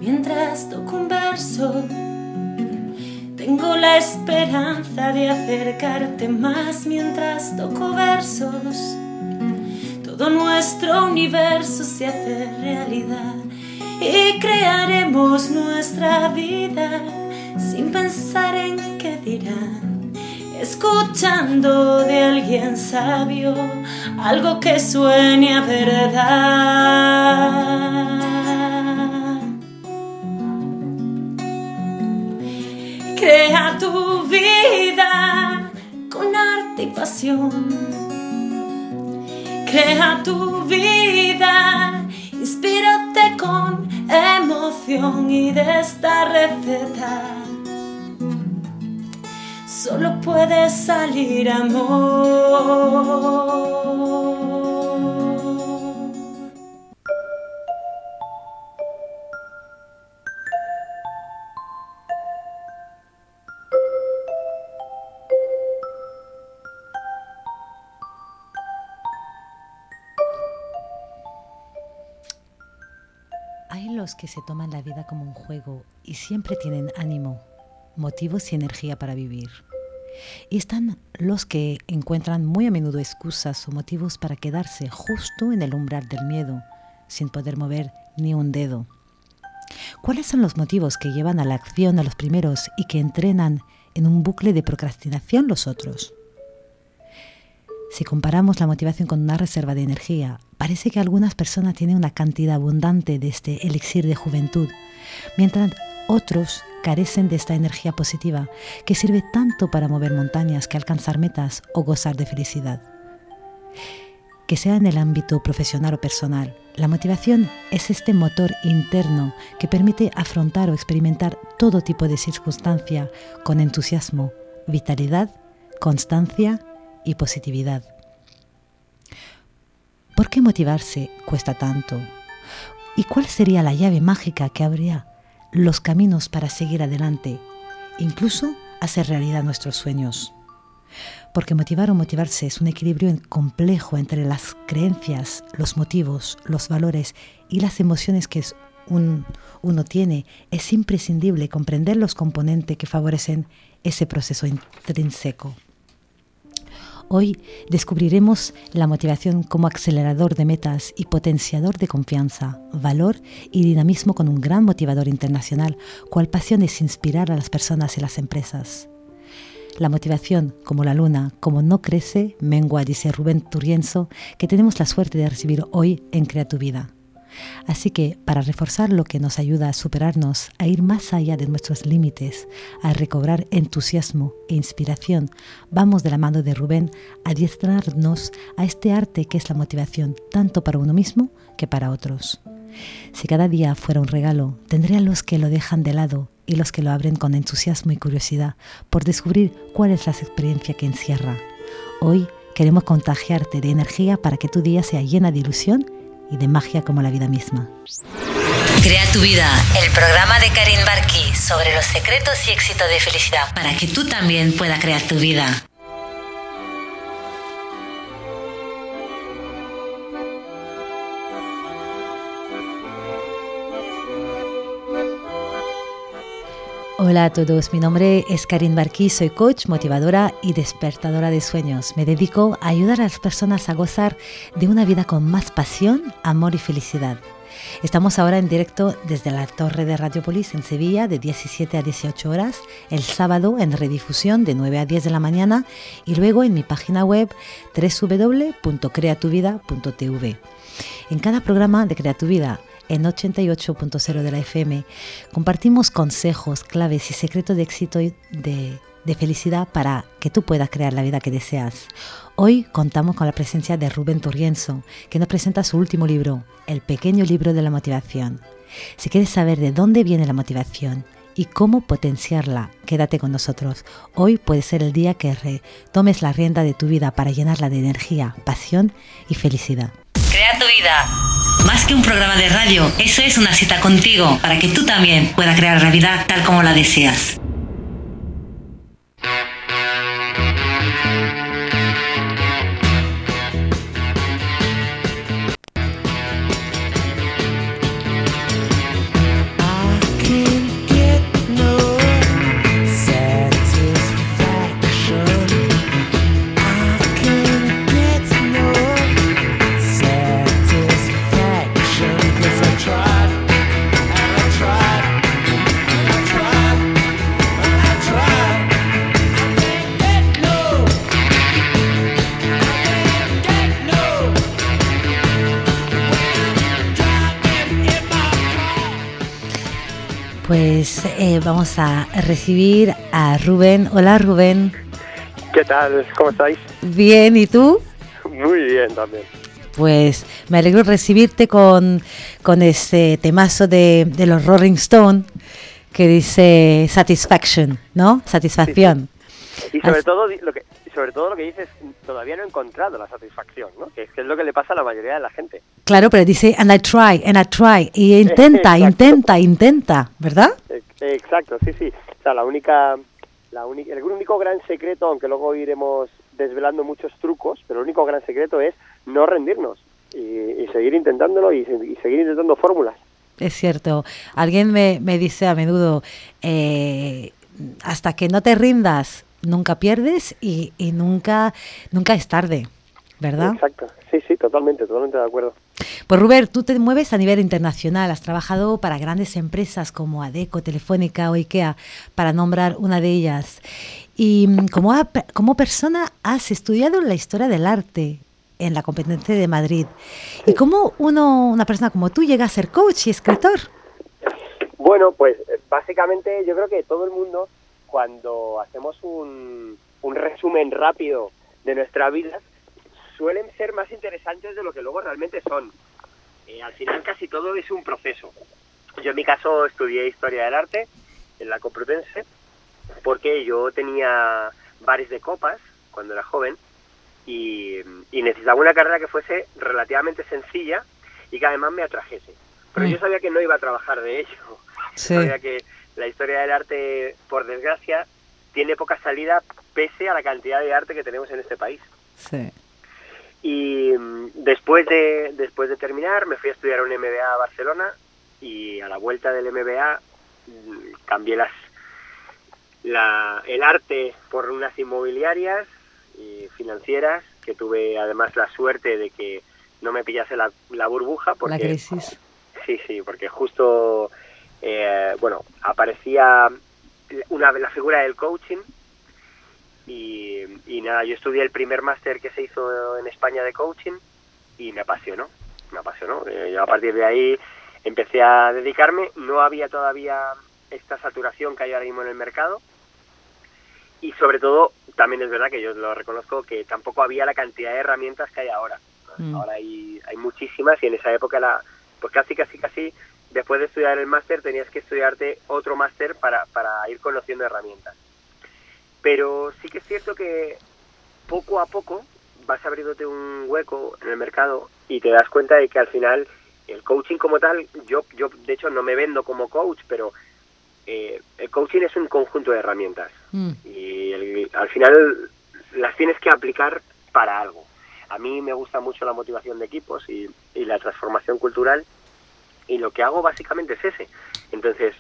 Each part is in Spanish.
mientras toco un verso. Tengo la esperanza de acercarte más mientras toco versos. Todo nuestro universo se hace realidad y crearemos nuestra vida sin pensar en qué dirán, escuchando de alguien sabio algo que suene a verdad. Crea tu vida con arte y pasión. Crea tu vida, inspírate con emoción, y de esta receta solo puede salir amor. Hay los que se toman la vida como un juego y siempre tienen ánimo, motivos y energía para vivir. Y están los que encuentran muy a menudo excusas o motivos para quedarse justo en el umbral del miedo, sin poder mover ni un dedo. ¿Cuáles son los motivos que llevan a la acción a los primeros y que entrenan en un bucle de procrastinación los otros? Si comparamos la motivación con una reserva de energía, parece que algunas personas tienen una cantidad abundante de este elixir de juventud, mientras otros carecen de esta energía positiva que sirve tanto para mover montañas que alcanzar metas o gozar de felicidad. Que sea en el ámbito profesional o personal, la motivación es este motor interno que permite afrontar o experimentar todo tipo de circunstancia con entusiasmo, vitalidad, constancia y positividad. ¿Por qué motivarse cuesta tanto? ¿Y cuál sería la llave mágica que abría los caminos para seguir adelante, incluso hacer realidad nuestros sueños? Porque motivar o motivarse es un equilibrio complejo entre las creencias, los motivos, los valores y las emociones que uno tiene. Es imprescindible comprender los componentes que favorecen ese proceso intrínseco. Hoy descubriremos la motivación como acelerador de metas y potenciador de confianza, valor y dinamismo con un gran motivador internacional, cual pasión es inspirar a las personas y las empresas. La motivación, como la luna, como no crece, mengua, dice Rubén Turienzo, que tenemos la suerte de recibir hoy en Crea tu Vida. Así que, para reforzar lo que nos ayuda a superarnos, a ir más allá de nuestros límites, a recobrar entusiasmo e inspiración, vamos de la mano de Rubén a adiestrarnos a este arte que es la motivación, tanto para uno mismo que para otros. Si cada día fuera un regalo, tendría los que lo dejan de lado y los que lo abren con entusiasmo y curiosidad por descubrir cuál es la experiencia que encierra. Hoy queremos contagiarte de energía para que tu día sea llena de ilusión y de magia como la vida misma. Crea tu vida, el programa de Karin Barki sobre los secretos y éxito de felicidad para que tú también puedas crear tu vida. Hola a todos, mi nombre es Karin Barki, soy coach, motivadora y despertadora de sueños. Me dedico a ayudar a las personas a gozar de una vida con más pasión, amor y felicidad. Estamos ahora en directo desde la Torre de Radiopolis en Sevilla de 17 a 18 horas, el sábado en redifusión de 9 a 10 de la mañana y luego en mi página web www.creatuvida.tv. En cada programa de Crea tu Vida, en 88.0 de la FM, compartimos consejos, claves y secretos de éxito y de felicidad para que tú puedas crear la vida que deseas. Hoy contamos con la presencia de Rubén Turienzo, que nos presenta su último libro, El pequeño libro de la motivación. Si quieres saber de dónde viene la motivación y cómo potenciarla, quédate con nosotros. Hoy puede ser el día que retomes la rienda de tu vida para llenarla de energía, pasión y felicidad. Crea tu vida. Más que un programa de radio, eso es una cita contigo para que tú también puedas crear la vida tal como la deseas. Pues vamos a recibir a Rubén. Hola, Rubén. ¿Qué tal? ¿Cómo estáis? Bien, ¿y tú? Muy bien también. Pues me alegro recibirte con ese temazo de los Rolling Stone que dice Satisfaction, ¿no? Satisfacción. Sí. Y sobre todo lo que dices, todavía no he encontrado la satisfacción, ¿no? Que es lo que le pasa a la mayoría de la gente. Claro, pero dice and I try, y intenta, ¿verdad? Exacto, sí. O sea, el único gran secreto, aunque luego iremos desvelando muchos trucos, pero el único gran secreto es no rendirnos y seguir intentándolo y seguir intentando fórmulas. Es cierto. Alguien me dice a menudo, hasta que no te rindas, nunca pierdes y nunca es tarde, ¿verdad? Exacto, sí, totalmente de acuerdo. Pues Rubén, tú te mueves a nivel internacional, has trabajado para grandes empresas como Adecco, Telefónica o IKEA, para nombrar una de ellas. Y como persona has estudiado la historia del arte en la Complutense de Madrid. ¿Y cómo una persona como tú llega a ser coach y escritor? Bueno, pues básicamente yo creo que todo el mundo, cuando hacemos un resumen rápido de nuestra vida, suelen ser más interesantes de lo que luego realmente son. Al final casi todo es un proceso. Yo en mi caso estudié Historia del Arte en la Complutense porque yo tenía bares de copas cuando era joven y necesitaba una carrera que fuese relativamente sencilla y que además me atrajese. Pero yo sabía que no iba a trabajar de ello. Sí. Sabía que la historia del arte, por desgracia, tiene poca salida pese a la cantidad de arte que tenemos en este país. Sí. Y después de terminar me fui a estudiar un MBA a Barcelona y a la vuelta del MBA cambié el arte por unas inmobiliarias y financieras, que tuve además la suerte de que no me pillase la burbuja. Porque, la crisis. Sí, porque justo aparecía la figura del coaching. Y nada, yo estudié el primer máster que se hizo en España de coaching y me apasionó. Yo a partir de ahí empecé a dedicarme. No había todavía esta saturación que hay ahora mismo en el mercado y sobre todo, también es verdad que yo lo reconozco, que tampoco había la cantidad de herramientas que hay ahora. Ahora hay muchísimas y en esa época pues casi después de estudiar el máster tenías que estudiarte otro máster para ir conociendo herramientas. Pero sí que es cierto que poco a poco vas abriéndote un hueco en el mercado y te das cuenta de que al final el coaching como tal, yo de hecho no me vendo como coach, pero el coaching es un conjunto de herramientas y al final las tienes que aplicar para algo. A mí me gusta mucho la motivación de equipos y la transformación cultural y lo que hago básicamente es ese. Entonces,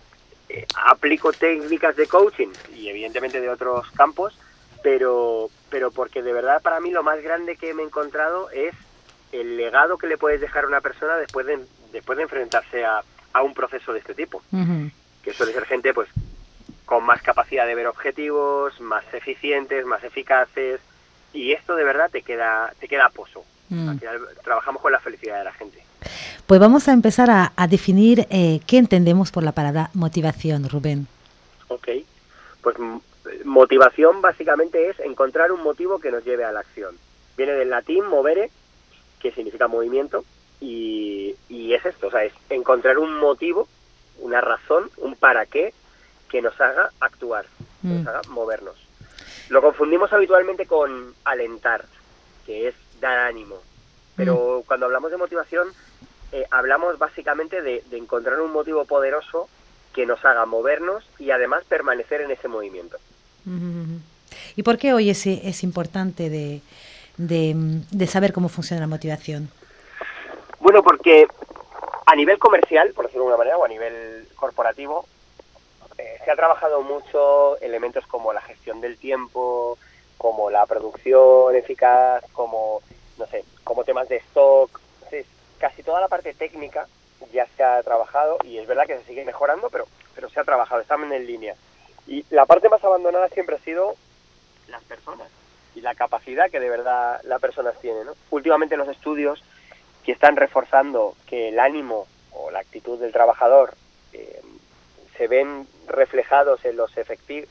aplico técnicas de coaching y evidentemente de otros campos, pero porque de verdad para mí lo más grande que me he encontrado es el legado que le puedes dejar a una persona después de enfrentarse a un proceso de este tipo. Uh-huh. Que suele ser gente pues con más capacidad de ver objetivos, más eficientes, más eficaces, y esto de verdad te queda pozo. Al final trabajamos con la felicidad de la gente. Pues vamos a empezar a definir qué entendemos por la palabra motivación, Rubén. Ok, pues motivación básicamente es encontrar un motivo que nos lleve a la acción. Viene del latín movere, que significa movimiento, y es esto, o sea, es encontrar un motivo, una razón, un para qué que nos haga actuar, que nos haga movernos. Lo confundimos habitualmente con alentar, que es dar ánimo, pero cuando hablamos de motivación hablamos básicamente de encontrar un motivo poderoso que nos haga movernos y además permanecer en ese movimiento. ¿Y por qué hoy es importante de saber cómo funciona la motivación? Bueno, porque a nivel comercial, por decirlo de alguna manera, o a nivel corporativo, se ha trabajado mucho elementos como la gestión del tiempo, como la producción eficaz, como temas de stock. Entonces, casi toda la parte técnica ya se ha trabajado y es verdad que se sigue mejorando, pero se ha trabajado, están en línea. Y la parte más abandonada siempre ha sido las personas y la capacidad que de verdad las personas tienen, ¿no? Últimamente los estudios que están reforzando que el ánimo o la actitud del trabajador se ven reflejados en los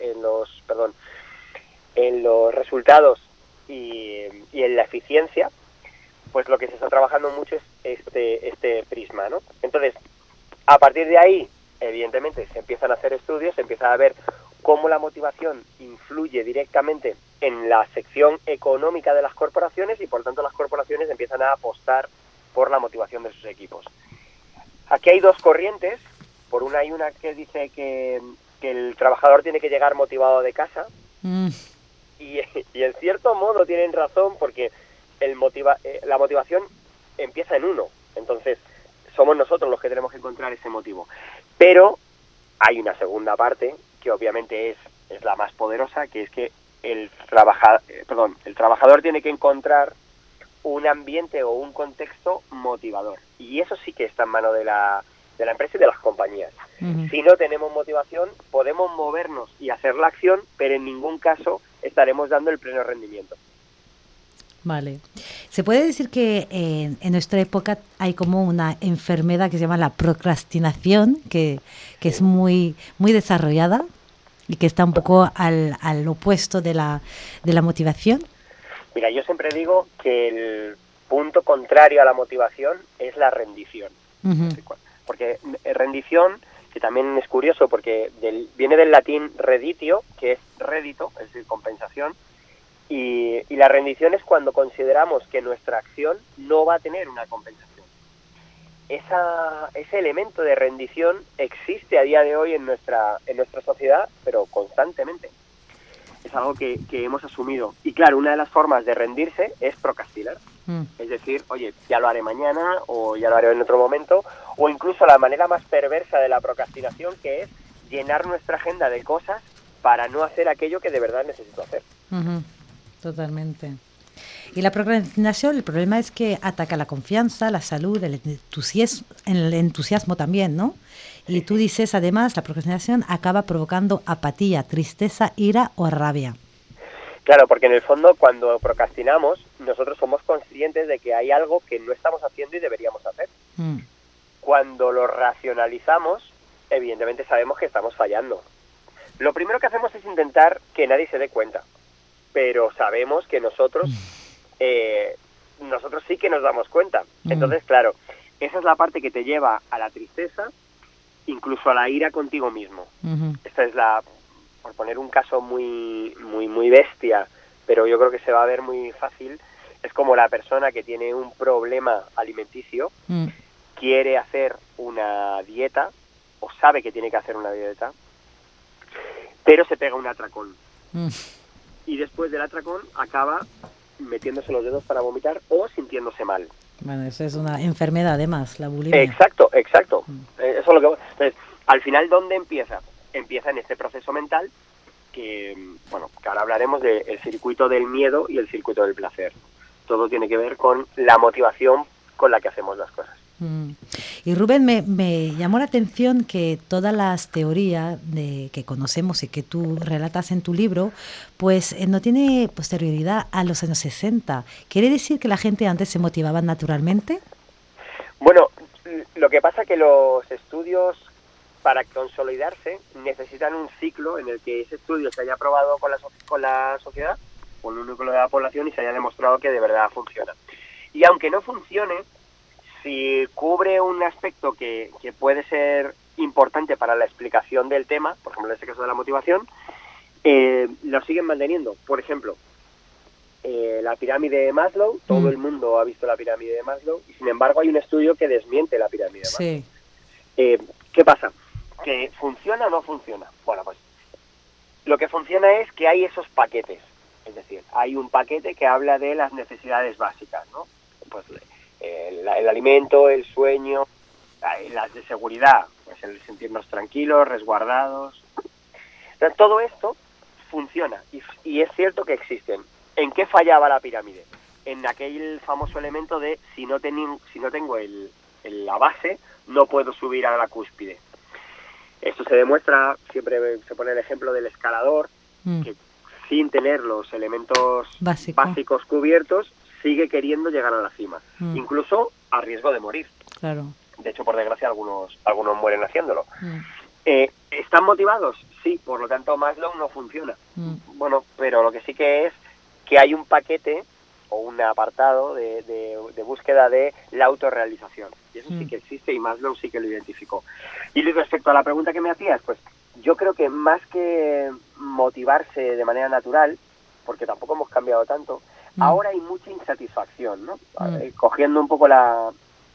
resultados y en la eficiencia, pues lo que se está trabajando mucho es este prisma, ¿no? Entonces, a partir de ahí, evidentemente, se empiezan a hacer estudios, se empieza a ver cómo la motivación influye directamente en la sección económica de las corporaciones y, por tanto, las corporaciones empiezan a apostar por la motivación de sus equipos. Aquí hay dos corrientes. Por una hay una que dice que el trabajador tiene que llegar motivado de casa, y en cierto modo tienen razón, porque la motivación empieza en uno. Entonces, somos nosotros los que tenemos que encontrar ese motivo. Pero hay una segunda parte, que obviamente es la más poderosa, que es que el trabajador tiene que encontrar un ambiente o un contexto motivador. Y eso sí que está en mano de la empresa y de las compañías. Uh-huh. Si no tenemos motivación, podemos movernos y hacer la acción, pero en ningún caso estaremos dando el pleno rendimiento. Vale. ¿Se puede decir que en nuestra época hay como una enfermedad que se llama la procrastinación, que es muy, muy desarrollada y que está un poco al opuesto de la motivación? Mira, yo siempre digo que el punto contrario a la motivación es la rendición. Uh-huh. Porque rendición, que también es curioso porque viene del latín reditio, que es rédito, es decir, compensación, y la rendición es cuando consideramos que nuestra acción no va a tener una compensación. Ese elemento de rendición existe a día de hoy en nuestra sociedad, pero constantemente. Es algo que hemos asumido. Y claro, una de las formas de rendirse es procrastinar. Es decir, oye, ya lo haré mañana, o ya lo haré en otro momento, o incluso la manera más perversa de la procrastinación, que es llenar nuestra agenda de cosas para no hacer aquello que de verdad necesito hacer. Uh-huh. Totalmente. Y la procrastinación, el problema es que ataca la confianza, la salud, el entusiasmo también, ¿no? Y tú dices, además, la procrastinación acaba provocando apatía, tristeza, ira o rabia. Claro, porque en el fondo cuando procrastinamos, nosotros somos conscientes de que hay algo que no estamos haciendo y deberíamos hacer. Cuando lo racionalizamos, evidentemente sabemos que estamos fallando. Lo primero que hacemos es intentar que nadie se dé cuenta, pero sabemos que nosotros sí que nos damos cuenta. Entonces, claro, esa es la parte que te lleva a la tristeza, incluso a la ira contigo mismo. Uh-huh. Esta es por poner un caso muy, muy, muy bestia, pero yo creo que se va a ver muy fácil, es como la persona que tiene un problema alimenticio, quiere hacer una dieta, o sabe que tiene que hacer una dieta, pero se pega un atracón. Y después del atracón acaba metiéndose los dedos para vomitar o sintiéndose mal. Bueno, eso es una enfermedad además, la bulimia. Exacto. Eso es lo que... Entonces, al final, ¿dónde empieza? Empieza en este proceso mental que ahora hablaremos del circuito del miedo y el circuito del placer. Todo tiene que ver con la motivación con la que hacemos las cosas. Y Rubén, me llamó la atención que todas las teorías que conocemos y que tú relatas en tu libro, pues no tiene posterioridad a los años 60. ¿Quiere decir que la gente antes se motivaba naturalmente? Bueno, lo que pasa es que los estudios, para consolidarse, necesitan un ciclo en el que ese estudio se haya probado con la sociedad, con un núcleo de la población, y se haya demostrado que de verdad funciona. Y aunque no funcione, si cubre un aspecto que puede ser importante para la explicación del tema, por ejemplo en este caso de la motivación, lo siguen manteniendo. Por ejemplo, la pirámide de Maslow, todo el mundo ha visto la pirámide de Maslow, y sin embargo hay un estudio que desmiente la pirámide de Maslow. Sí. ¿Qué pasa? ¿Que funciona o no funciona? Bueno, pues lo que funciona es que hay esos paquetes, es decir, hay un paquete que habla de las necesidades básicas, ¿no? Pues el alimento, el sueño, las de seguridad, pues el sentirnos tranquilos, resguardados. Entonces, todo esto funciona y es cierto que existen. ¿En qué fallaba la pirámide? En aquel famoso elemento de si no tengo la base, no puedo subir a la cúspide. Esto se demuestra, siempre se pone el ejemplo del escalador, que sin tener los elementos básicos cubiertos, sigue queriendo llegar a la cima, incluso a riesgo de morir. Claro. De hecho, por desgracia, algunos mueren haciéndolo. ¿Están motivados? Sí, por lo tanto Maslow no funciona. Bueno, pero lo que sí que es que hay un paquete o un apartado de búsqueda de la autorrealización. Y eso sí que existe y Maslow sí que lo identificó. Y respecto a la pregunta que me hacías, pues yo creo que más que motivarse de manera natural, porque tampoco hemos cambiado tanto, ahora hay mucha insatisfacción, ¿no? Cogiendo un poco la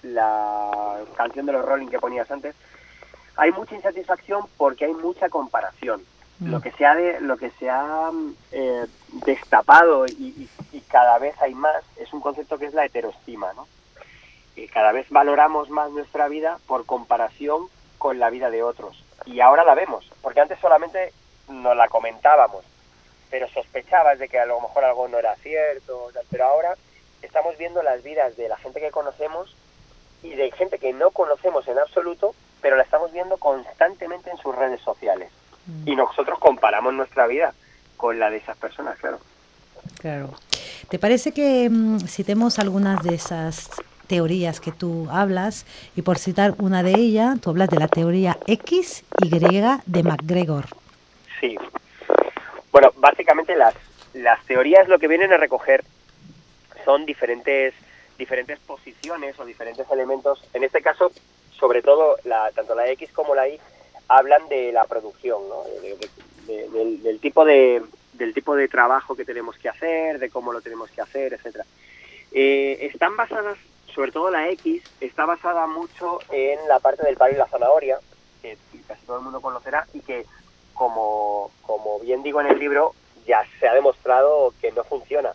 canción de los Rolling que ponías antes, hay mucha insatisfacción porque hay mucha comparación. Lo que se ha destapado y cada vez hay más es un concepto que es la heteroestima, ¿no? Cada vez valoramos más nuestra vida por comparación con la vida de otros. Y ahora la vemos, porque antes solamente nos la comentábamos, pero sospechabas de que a lo mejor algo no era cierto, pero ahora estamos viendo las vidas de la gente que conocemos y de gente que no conocemos en absoluto, pero la estamos viendo constantemente en sus redes sociales. Y nosotros comparamos nuestra vida con la de esas personas, claro. Claro. ¿Te parece que citemos algunas de esas teorías que tú hablas? Y por citar una de ellas, tú hablas de la teoría X, Y de McGregor. Sí. Bueno, básicamente las teorías lo que vienen a recoger son diferentes posiciones o diferentes elementos. En este caso, sobre todo, tanto la X como la Y hablan de la producción, ¿no? Del tipo de trabajo que tenemos que hacer, de cómo lo tenemos que hacer, etcétera. Están basadas, sobre todo la X, está basada mucho en la parte del palo y la zanahoria, que casi todo el mundo conocerá, y que, como bien digo en el libro, ya se ha demostrado que no funciona.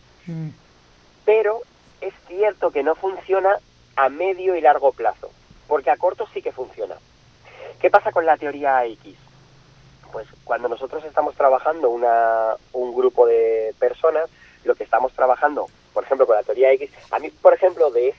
Pero es cierto que no funciona a medio y largo plazo, porque a corto sí que funciona. ¿Qué pasa con la teoría X? Pues cuando nosotros estamos trabajando un grupo de personas, lo que estamos trabajando, por ejemplo, con la teoría X, a mí, por ejemplo, de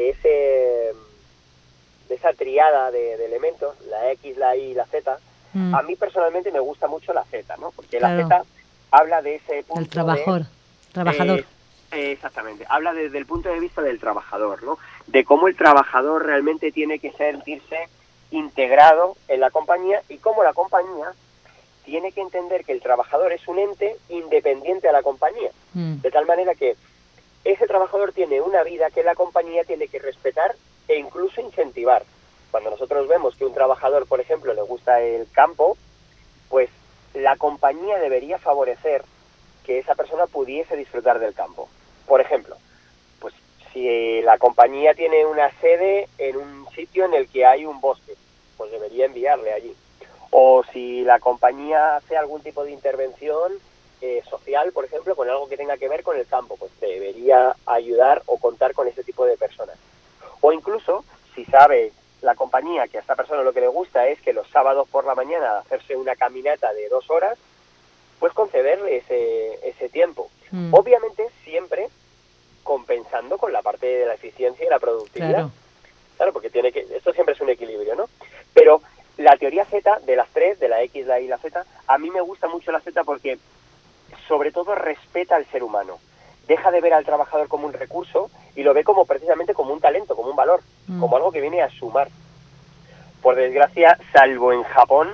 esa triada de elementos, la X, la Y y la Z, a mí personalmente me gusta mucho la Z, ¿no? Porque claro, la Z habla de ese punto el trabajador. Exactamente, habla desde el punto de vista del trabajador, ¿no? De cómo el trabajador realmente tiene que sentirse integrado en la compañía y cómo la compañía tiene que entender que el trabajador es un ente independiente a la compañía, de tal manera que ese trabajador tiene una vida que la compañía tiene que respetar e incluso incentivar. Cuando nosotros vemos que un trabajador, por ejemplo, le gusta el campo, pues la compañía debería favorecer que esa persona pudiese disfrutar del campo. Por ejemplo, pues si la compañía tiene una sede en un sitio en el que hay un bosque, pues debería enviarle allí. O si la compañía hace algún tipo de intervención social, por ejemplo, con algo que tenga que ver con el campo, pues debería ayudar o contar con ese tipo de personas. O incluso, si sabe la compañía que a esta persona lo que le gusta es que los sábados por la mañana hacerse una caminata de 2 horas, pues concederle ese tiempo. Obviamente siempre compensando con la parte de la eficiencia y la productividad. Claro, porque esto siempre es un equilibrio, ¿no? Pero la teoría Z, de las tres, de la X, la Y y la Z, a mí me gusta mucho la Z porque sobre todo respeta al ser humano. Deja de ver al trabajador como un recurso y lo ve como precisamente como un talento, como un valor, como algo que viene a sumar. Por desgracia, salvo en Japón,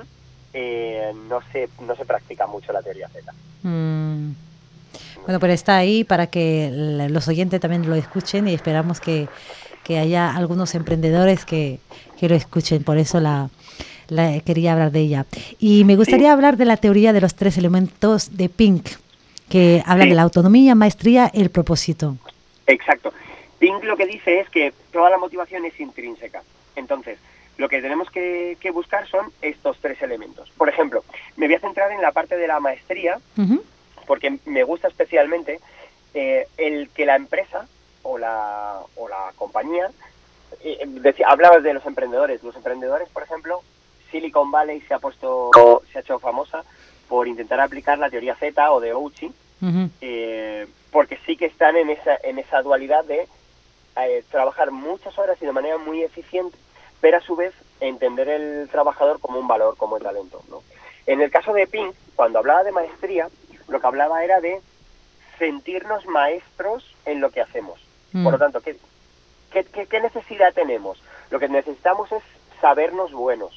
no se practica mucho la teoría Z. Bueno, pero está ahí para que los oyentes también lo escuchen y esperamos que haya algunos emprendedores que lo escuchen. Por eso quería hablar de ella. Y me gustaría hablar de la teoría de los 3 elementos de Pink, que habla de la autonomía, maestría, el propósito. Exacto. Pink lo que dice es que toda la motivación es intrínseca. Entonces, lo que tenemos que buscar son estos 3 elementos. Por ejemplo, me voy a centrar en la parte de la maestría, porque me gusta especialmente el que la empresa o la compañía, hablabas de los emprendedores. Los emprendedores, por ejemplo, Silicon Valley se ha hecho famosa por intentar aplicar la teoría Z o de Ouchi, porque sí que están en esa dualidad de trabajar muchas horas y de manera muy eficiente, pero a su vez entender el trabajador como un valor, como el talento, ¿no? En el caso de Pink, cuando hablaba de maestría, lo que hablaba era de sentirnos maestros en lo que hacemos. Por lo tanto, ¿qué necesidad tenemos? Lo que necesitamos es sabernos buenos.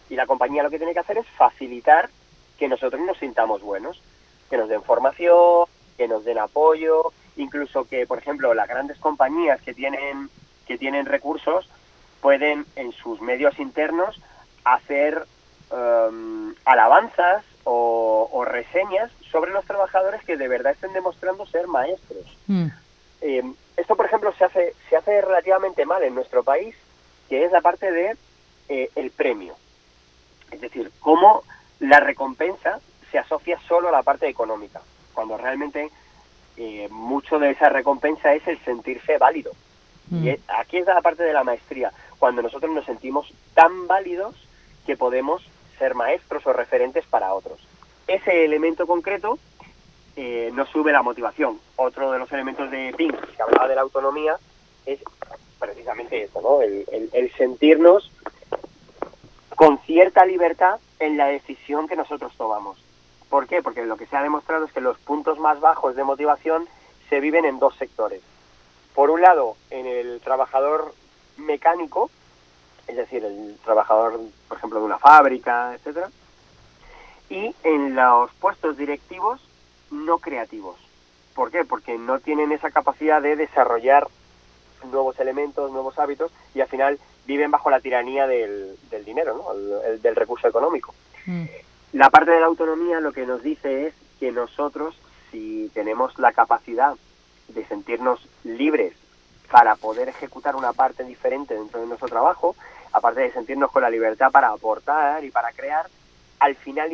Y la compañía lo que tiene que hacer es facilitar que nosotros nos sintamos buenos, que nos den formación, que nos den apoyo, incluso que, por ejemplo, las grandes compañías que tienen recursos pueden en sus medios internos hacer alabanzas o reseñas sobre los trabajadores que de verdad estén demostrando ser maestros. Esto, por ejemplo, se hace relativamente mal en nuestro país, que es la parte de el premio. Es decir, cómo la recompensa se asocia solo a la parte económica, cuando realmente mucho de esa recompensa es el sentirse válido. Y aquí es la parte de la maestría, cuando nosotros nos sentimos tan válidos que podemos ser maestros o referentes para otros. Ese elemento concreto nos sube la motivación. Otro de los elementos de Pink, que hablaba de la autonomía, es precisamente esto, ¿no? El sentirnos con cierta libertad en la decisión que nosotros tomamos. ¿Por qué? Porque lo que se ha demostrado es que los puntos más bajos de motivación se viven en dos sectores. Por un lado, en el trabajador mecánico, es decir, el trabajador, por ejemplo, de una fábrica, etcétera, y en los puestos directivos no creativos. ¿Por qué? Porque no tienen esa capacidad de desarrollar nuevos elementos, nuevos hábitos, y al final viven bajo la tiranía del dinero, ¿no? Del recurso económico. La parte de la autonomía lo que nos dice es que nosotros, si tenemos la capacidad de sentirnos libres para poder ejecutar una parte diferente dentro de nuestro trabajo, aparte de sentirnos con la libertad para aportar y para crear, al final,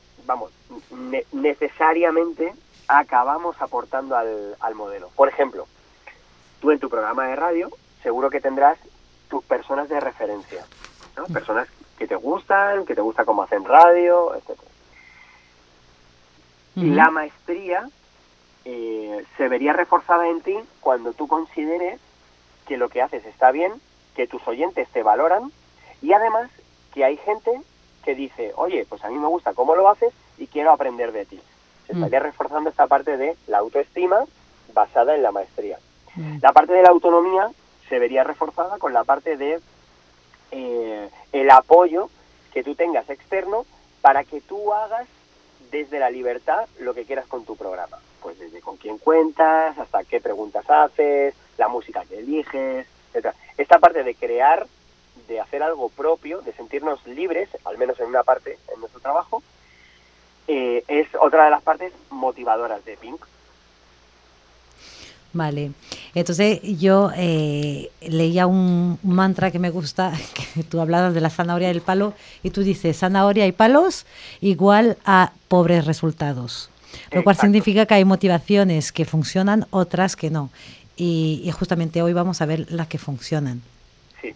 necesariamente acabamos aportando al modelo. Por ejemplo, tú en tu programa de radio seguro que tendrás tus personas de referencia, ¿no? Personas que te gusta cómo hacen radio, etc. La maestría se vería reforzada en ti cuando tú consideres que lo que haces está bien, que tus oyentes te valoran y además que hay gente que dice, oye, pues a mí me gusta cómo lo haces y quiero aprender de ti. Se estaría reforzando esta parte de la autoestima basada en la maestría. La parte de la autonomía se vería reforzada con la parte de el apoyo que tú tengas externo para que tú hagas desde la libertad lo que quieras con tu programa. Pues desde con quién cuentas, hasta qué preguntas haces, la música que eliges, etc. Esta parte de crear, de hacer algo propio, de sentirnos libres, al menos en una parte en nuestro trabajo, es otra de las partes motivadoras de Pink. Vale, entonces yo leía un mantra que me gusta, que tú hablabas de la zanahoria y el palo, y tú dices zanahoria y palos igual a pobres resultados, lo cual significa que hay motivaciones que funcionan, otras que no, y justamente hoy vamos a ver las que funcionan. Sí.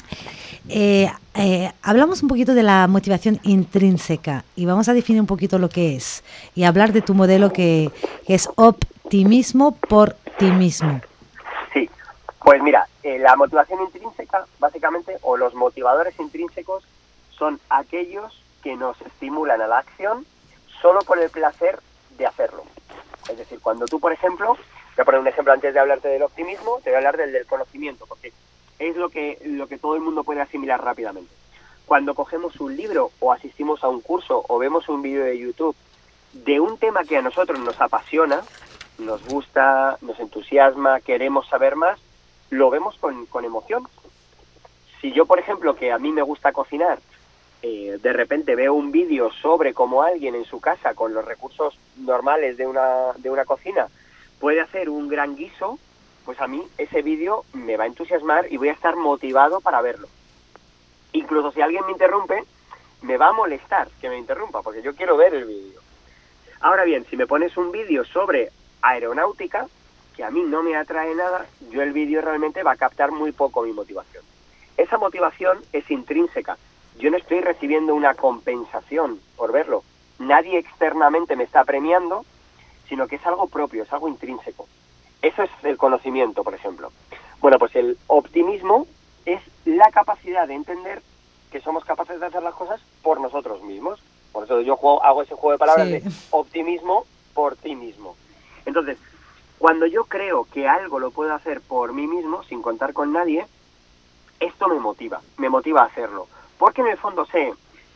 Hablamos un poquito de la motivación intrínseca y vamos a definir un poquito lo que es y hablar de tu modelo que es optimismo por ti mismo. Sí, pues mira, la motivación intrínseca básicamente, o los motivadores intrínsecos, son aquellos que nos estimulan a la acción solo por el placer de hacerlo. Es decir, cuando tú, por ejemplo, voy a poner un ejemplo antes de hablarte del optimismo, te voy a hablar del conocimiento, porque es lo que todo el mundo puede asimilar rápidamente. Cuando cogemos un libro o asistimos a un curso o vemos un vídeo de YouTube de un tema que a nosotros nos apasiona, nos gusta, nos entusiasma, queremos saber más, lo vemos con emoción. Si yo, por ejemplo, que a mí me gusta cocinar, de repente veo un vídeo sobre cómo alguien en su casa, con los recursos normales de una cocina, puede hacer un gran guiso, pues a mí ese vídeo me va a entusiasmar y voy a estar motivado para verlo. Incluso si alguien me interrumpe, me va a molestar que me interrumpa, porque yo quiero ver el vídeo. Ahora bien, si me pones un vídeo sobre aeronáutica, que a mí no me atrae nada, yo el vídeo realmente va a captar muy poco mi motivación. Esa motivación es intrínseca. Yo no estoy recibiendo una compensación por verlo. Nadie externamente me está premiando, sino que es algo propio, es algo intrínseco. Eso es el conocimiento, por ejemplo. Bueno, pues el optimismo es la capacidad de entender que somos capaces de hacer las cosas por nosotros mismos. Por eso yo hago ese juego de palabras de optimismo por ti mismo. Entonces, cuando yo creo que algo lo puedo hacer por mí mismo, sin contar con nadie, esto me motiva a hacerlo. Porque en el fondo sé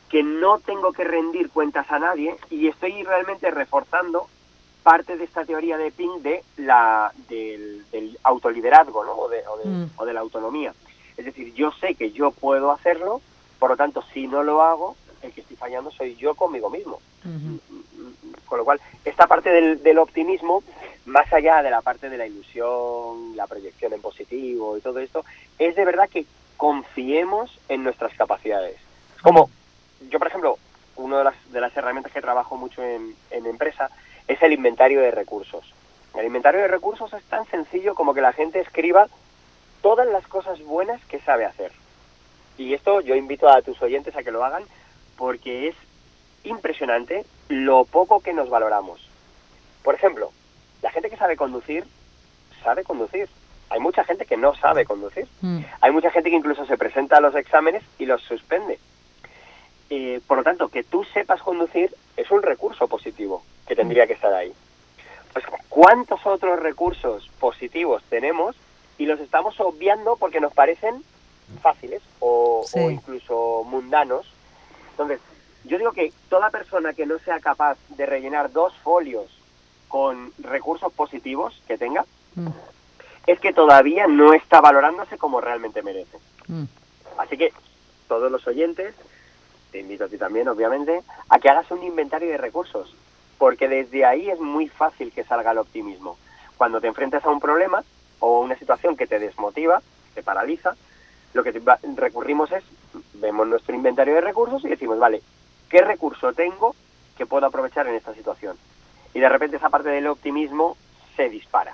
que no tengo que rendir cuentas a nadie, y estoy realmente reforzando parte de esta teoría de Pink del autoliderazgo, ¿no? o de la autonomía. Es decir, yo sé que yo puedo hacerlo, por lo tanto, si no lo hago, el que estoy fallando soy yo conmigo mismo. Con lo cual, esta parte del optimismo, más allá de la parte de la ilusión, la proyección en positivo y todo esto, es de verdad que confiemos en nuestras capacidades. Es como, yo por ejemplo, una de las herramientas que trabajo mucho en empresa es el inventario de recursos. El inventario de recursos es tan sencillo como que la gente escriba todas las cosas buenas que sabe hacer. Y esto yo invito a tus oyentes a que lo hagan, porque es impresionante lo poco que nos valoramos. Por ejemplo, la gente que sabe conducir. Hay mucha gente que no sabe conducir. Hay mucha gente que incluso se presenta a los exámenes y los suspende. Por lo tanto, que tú sepas conducir es un recurso positivo que tendría que estar ahí. Pues, ¿cuántos otros recursos positivos tenemos y los estamos obviando porque nos parecen fáciles o incluso mundanos? Entonces, yo digo que toda persona que no sea capaz de rellenar 2 folios con recursos positivos que tenga, es que todavía no está valorándose como realmente merece. Así que, todos los oyentes, te invito a ti también, obviamente, a que hagas un inventario de recursos, porque desde ahí es muy fácil que salga el optimismo. Cuando te enfrentas a un problema o una situación que te desmotiva, te paraliza, lo que recurrimos es, vemos nuestro inventario de recursos y decimos, vale, ¿qué recurso tengo que puedo aprovechar en esta situación? Y de repente esa parte del optimismo se dispara.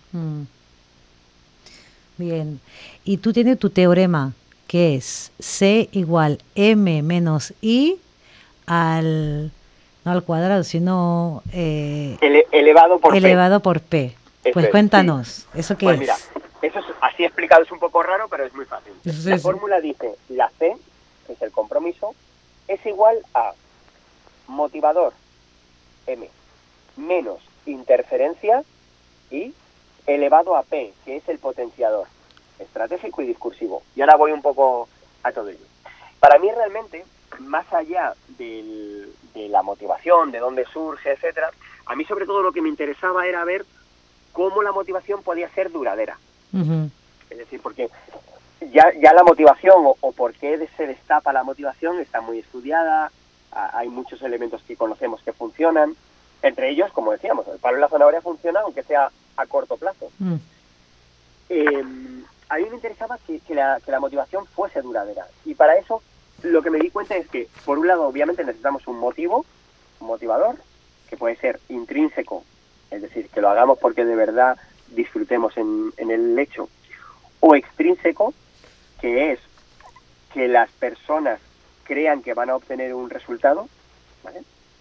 Bien. Y tú tienes tu teorema, que es C igual M menos I no al cuadrado, sino elevado por P. Eso Pues es, cuéntanos, sí. ¿eso qué pues es? Mira, eso es, así explicado es un poco raro, pero es muy fácil. La fórmula dice, la C, que es el compromiso, es igual a motivador, M, menos interferencia, I, elevado a P, que es el potenciador estratégico y discursivo. Y ahora voy un poco a todo ello. Para mí realmente, más allá de la motivación, de dónde surge, etcétera, a mí sobre todo lo que me interesaba era ver cómo la motivación podía ser duradera. Es decir, porque ya la motivación o por qué se destapa la motivación está muy estudiada, hay muchos elementos que conocemos que funcionan, entre ellos, como decíamos, el palo en la zanahoria funciona aunque sea a corto plazo. A mí me interesaba que la motivación fuese duradera, y para eso lo que me di cuenta es que, por un lado, obviamente necesitamos un motivador, que puede ser intrínseco, es decir, que lo hagamos porque de verdad disfrutemos en el hecho, o extrínseco, que es que las personas crean que van a obtener un resultado, ¿vale?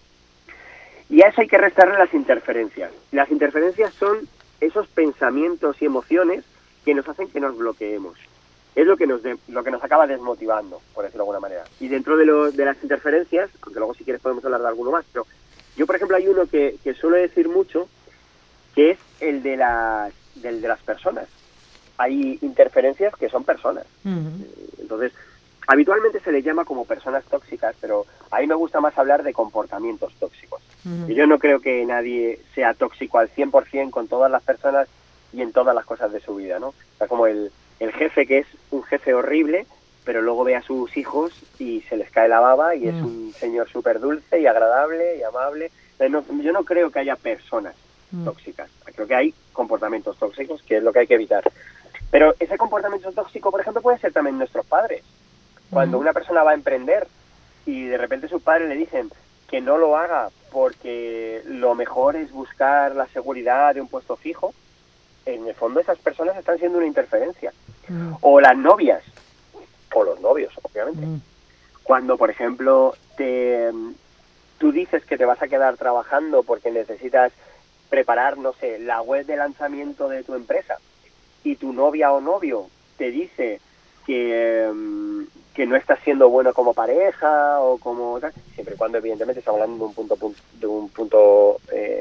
Y a eso hay que restarle las interferencias. Las interferencias son esos pensamientos y emociones que nos hacen que nos bloqueemos. Es lo que nos acaba desmotivando, por decirlo de alguna manera. Y dentro de las interferencias, aunque luego si quieres podemos hablar de alguno más, pero yo, por ejemplo, hay uno que suelo decir mucho, que es el de las personas. Hay interferencias que son personas. Entonces, habitualmente se les llama como personas tóxicas, pero a mí me gusta más hablar de comportamientos tóxicos. Y yo no creo que nadie sea tóxico al 100% con todas las personas y en todas las cosas de su vida, ¿no? O sea, como el jefe, que es un jefe horrible, pero luego ve a sus hijos y se les cae la baba y es un señor súper dulce y agradable y amable. Yo no creo que haya personas tóxicas. Creo que hay comportamientos tóxicos, que es lo que hay que evitar. Pero ese comportamiento tóxico, por ejemplo, puede ser también nuestros padres. Cuando una persona va a emprender y de repente sus padres le dicen que no lo haga porque lo mejor es buscar la seguridad de un puesto fijo, en el fondo esas personas están siendo una interferencia. O las novias, o los novios, obviamente. Cuando, por ejemplo, tú dices que te vas a quedar trabajando porque necesitas preparar, no sé, la web de lanzamiento de tu empresa, y tu novia o novio te dice que no estás siendo bueno como pareja o como tal, siempre y cuando evidentemente estamos hablando de un punto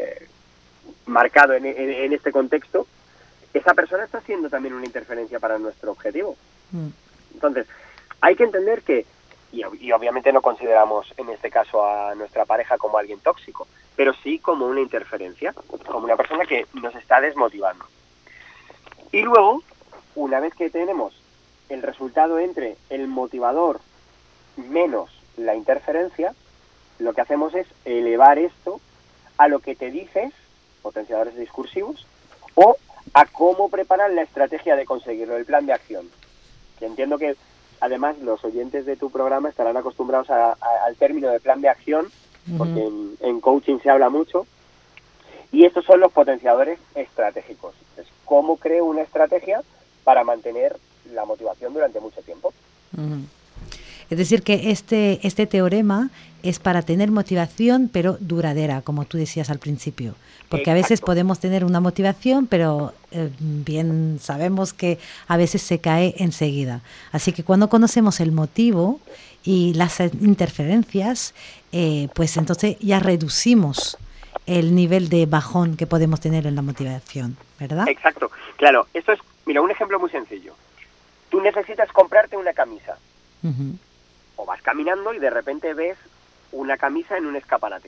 marcado en este contexto, esa persona está siendo también una interferencia para nuestro objetivo. Entonces, hay que entender que y obviamente no consideramos en este caso a nuestra pareja como alguien tóxico, pero sí como una interferencia, como una persona que nos está desmotivando. Y luego, una vez que tenemos el resultado entre el motivador menos la interferencia, lo que hacemos es elevar esto a lo que te dices, potenciadores discursivos, o a cómo preparar la estrategia de conseguirlo, el plan de acción. Que entiendo que además los oyentes de tu programa estarán acostumbrados al término de plan de acción, porque en coaching se habla mucho, y estos son los potenciadores estratégicos. Es cómo creo una estrategia para mantener la motivación durante mucho tiempo. Es decir, que este teorema es para tener motivación, pero duradera, como tú decías al principio. Porque a veces podemos tener una motivación, pero bien sabemos que a veces se cae enseguida. Así que cuando conocemos el motivo y las interferencias, pues entonces ya reducimos el nivel de bajón que podemos tener en la motivación, ¿verdad? Exacto. Claro, esto es, mira, un ejemplo muy sencillo. Tú necesitas comprarte una camisa. O vas caminando y de repente ves una camisa en un escaparate.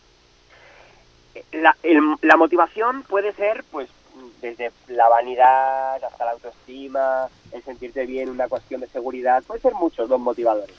La motivación puede ser, pues, desde la vanidad hasta la autoestima, el sentirte bien, una cuestión de seguridad. Puede ser muchos los motivadores.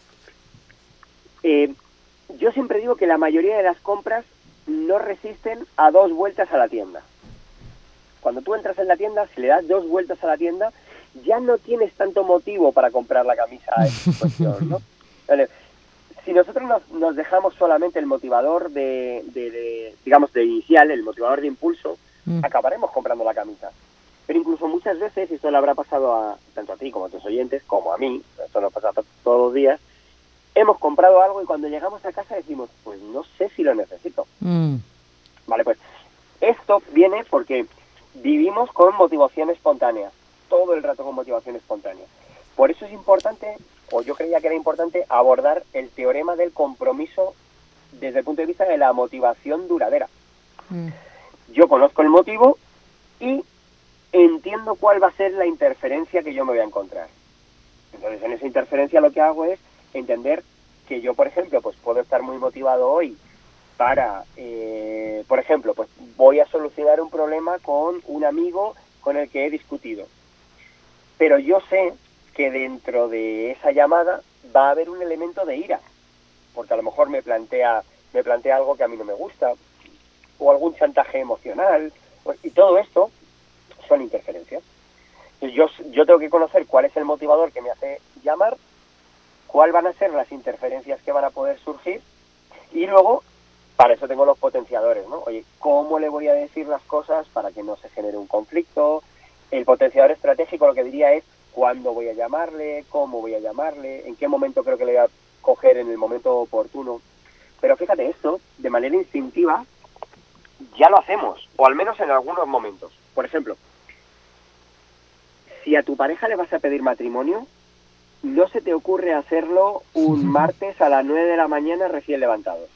Yo siempre digo que la mayoría de las compras no resisten a 2 vueltas a la tienda. Cuando tú entras en la tienda, si le das 2 vueltas a la tienda, ya no tienes tanto motivo para comprar la camisa en cuestión, ¿no? Vale. Si nosotros nos dejamos solamente el motivador digamos, de inicial, el motivador de impulso, acabaremos comprando la camisa. Pero incluso muchas veces, y esto le habrá pasado tanto a ti como a tus oyentes, como a mí, esto nos pasa todos los días, hemos comprado algo y cuando llegamos a casa decimos, pues no sé si lo necesito. Vale, pues esto viene porque vivimos con motivación espontánea, todo el rato con motivación espontánea. Por eso es importante, o yo creía que era importante, abordar el teorema del compromiso desde el punto de vista de la motivación duradera. Yo conozco el motivo y entiendo cuál va a ser la interferencia que yo me voy a encontrar. Entonces, en esa interferencia lo que hago es entender que yo, por ejemplo, pues puedo estar muy motivado hoy para, por ejemplo, pues voy a solucionar un problema con un amigo con el que he discutido. Pero yo sé que dentro de esa llamada va a haber un elemento de ira, porque a lo mejor me plantea algo que a mí no me gusta, o algún chantaje emocional, y todo esto son interferencias. Yo tengo que conocer cuál es el motivador que me hace llamar, cuáles van a ser las interferencias que van a poder surgir, y luego, para eso tengo los potenciadores, ¿no? Oye, ¿cómo le voy a decir las cosas para que no se genere un conflicto? El potenciador estratégico lo que diría es cuándo voy a llamarle, cómo voy a llamarle, en qué momento creo que le voy a coger en el momento oportuno. Pero fíjate, esto, de manera instintiva, ya lo hacemos, o al menos en algunos momentos. Por ejemplo, si a tu pareja le vas a pedir matrimonio, no se te ocurre hacerlo un martes a las 9 de la mañana recién levantados.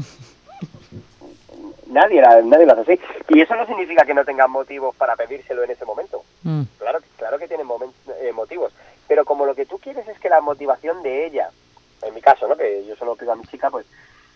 Nadie lo hace así. Y eso no significa que no tengan motivos para pedírselo en ese momento. Claro que tienen motivos. Pero como lo que tú quieres es que la motivación de ella, en mi caso, ¿no? Que yo solo pido a mi chica, pues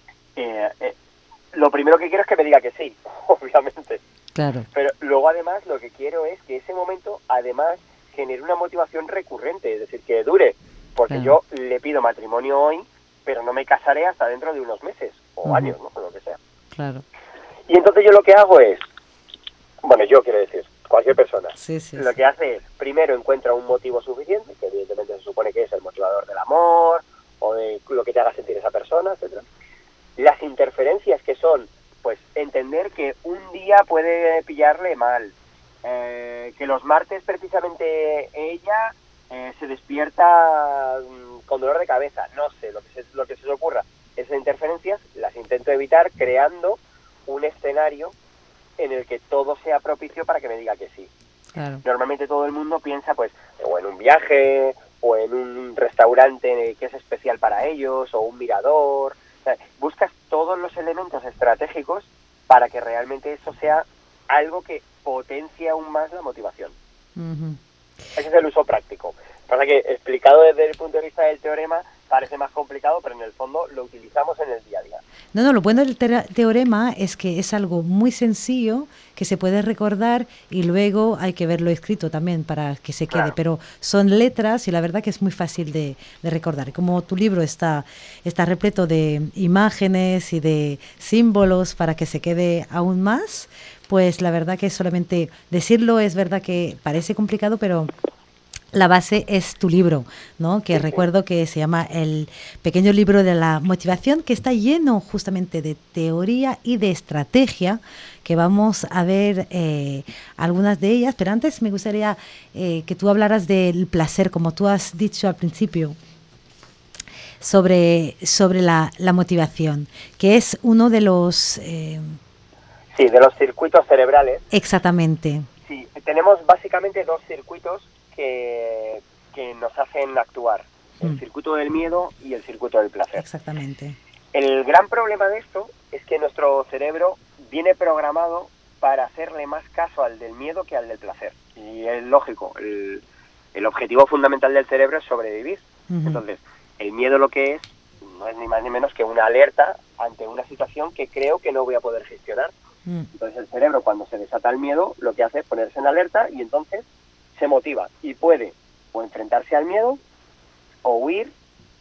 lo primero que quiero es que me diga que sí, obviamente. Claro. Pero luego además lo que quiero es que ese momento además genere una motivación recurrente, es decir, que dure. Porque yo le pido matrimonio hoy, pero no me casaré hasta dentro de unos meses o años, ¿no? O lo que sea. Claro. Y entonces yo lo que hago es, bueno, yo quiero decir, cualquier persona, lo que hace es, primero encuentra un motivo suficiente, que evidentemente se supone que es el motivador del amor, o de lo que te haga sentir esa persona, etcétera. Las interferencias que son, pues, entender que un día puede pillarle mal, que los martes precisamente ella se despierta con dolor de cabeza, no sé, lo que se os ocurra. Esas interferencias las intento evitar creando un escenario en el que todo sea propicio para que me diga que sí. Claro. Normalmente todo el mundo piensa pues o en un viaje o en un restaurante que es especial para ellos o un mirador. O sea, buscas todos los elementos estratégicos para que realmente eso sea algo que potencie aún más la motivación. Ese es el uso práctico. Pasa que explicado desde el punto de vista del teorema parece más complicado, pero en el fondo lo utilizamos en el día a día. No, lo bueno del teorema es que es algo muy sencillo que se puede recordar y luego hay que verlo escrito también para que se quede, pero son letras y la verdad que es muy fácil de recordar. Y como tu libro está repleto de imágenes y de símbolos para que se quede aún más, pues la verdad que solamente decirlo es verdad que parece complicado, pero la base es tu libro, ¿no? Que recuerdo que se llama El pequeño libro de la motivación, que está lleno justamente de teoría y de estrategia, que vamos a ver algunas de ellas. Pero antes me gustaría que tú hablaras del placer, como tú has dicho al principio, sobre la motivación, que es uno de los... sí, de los circuitos cerebrales. Exactamente. Sí, tenemos básicamente dos circuitos que nos hacen actuar, el circuito del miedo y el circuito del placer. Exactamente. El gran problema de esto es que nuestro cerebro viene programado para hacerle más caso al del miedo que al del placer. Y es lógico, el objetivo fundamental del cerebro es sobrevivir. Entonces, el miedo lo que es, no es ni más ni menos que una alerta ante una situación que creo que no voy a poder gestionar. Entonces el cerebro, cuando se desata el miedo, lo que hace es ponerse en alerta y entonces se motiva y puede o enfrentarse al miedo o huir